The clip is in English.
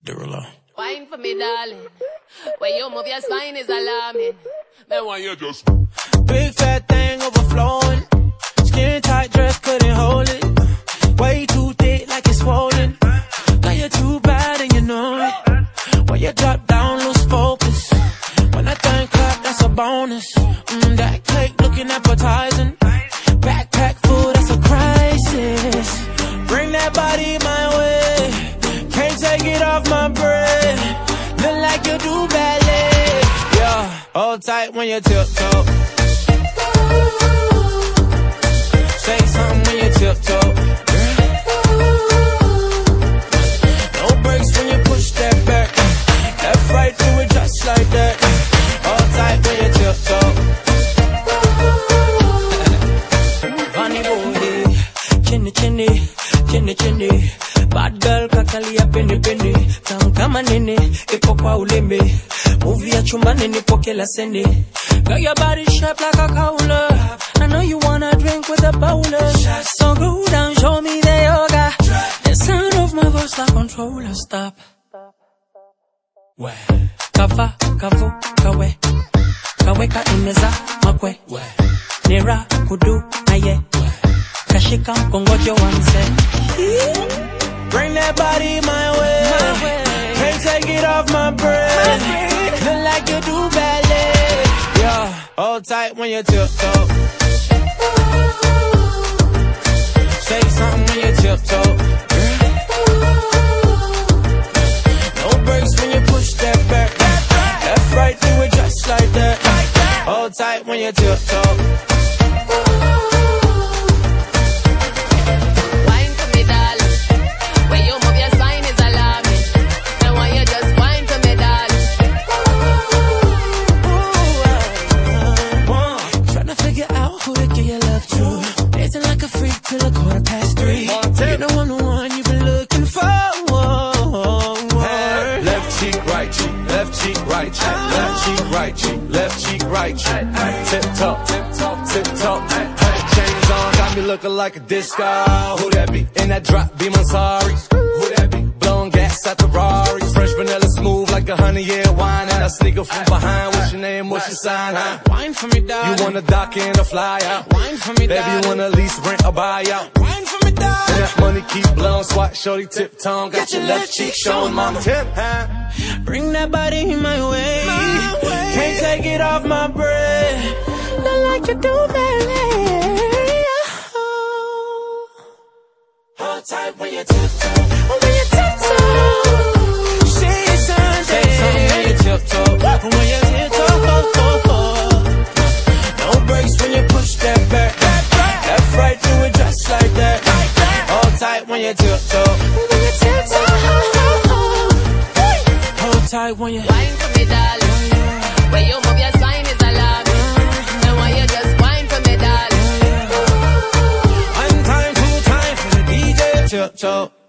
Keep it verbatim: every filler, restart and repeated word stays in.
Derulo. Wine for me, darling. When you move your spine is alarming. Then why you just big fat thing overflowing. Skin tight dress couldn't hold it. Way too thick like it's swollen. Got you too bad and you know it. When you drop down, lose focus. When I think clap, that's a bonus. Mm, that cake looking appetizing. Backpack full, that's a crisis. Bring that body my way. Can't take it off my breath. Look like you do ballet. Yeah, hold tight when you tiptoe. Say something when you tiptoe. No brakes when you push that back. Left, right, do it just like that. Hold tight when you tiptoe. Bunny boy, chinny chinny, chinny chinny. Bad girl kakalia penny penny. Tam kama nini, ipo kwa ulimi. Movie ya chumbani nipo kila seni. Got your body shaped like a cola. I know you wanna drink with a bowler. So go down, show me the yoga. The sound of my voice like controller. Stop. Kava, kavu, kawe. Kawe ka imeza, makwe. Nira, kudu, aye. Kashika, kongojo wanse. Bring that body my way. my way. Can't take it off my brain. Look like you do ballet. Yeah, hold tight when you tiptoe. Say something when you tiptoe. No brakes when you push that back. Left, right, do it just like that. Hold tight when you tiptoe. Till a quarter past three. You know I'm the one you've been looking for. Hey, left cheek, right cheek, left cheek, right cheek, oh. Left cheek, right cheek, left cheek, right cheek. Tip top, tip top, tip top. Chains on, got me looking like a disco. Who that be? In that drop, be my sorry. Who that be? Blowing gas at the Rari. Fresh vanilla smooth like a honey year wine. And I sneak up from behind. What's your name? What's your sign? Huh? Wine for me, darling. You wanna dock in or fly out? Wine for me, darling. Baby, you wanna lease, rent or buy out? Wine for me, darling. And that money keep blowing, swat, shorty, tip tongue. Got your left cheek showing, mama. Tip, huh? Bring that body my way. my way. Can't take it off my breath. Look like you do ballet. Hold tight when you tiptoe. When you tiptoe. Say something. Say something when you tiptoe. When you tiptoe. No brakes when you push that back. Left, right, do it just like that. Hold tight when you tiptoe. When you tiptoe. Hold tight when you wine for me, darling. When you move your spine is alarming. And why you just wine for me, darling. One time, two time for the D J. Tiptoe.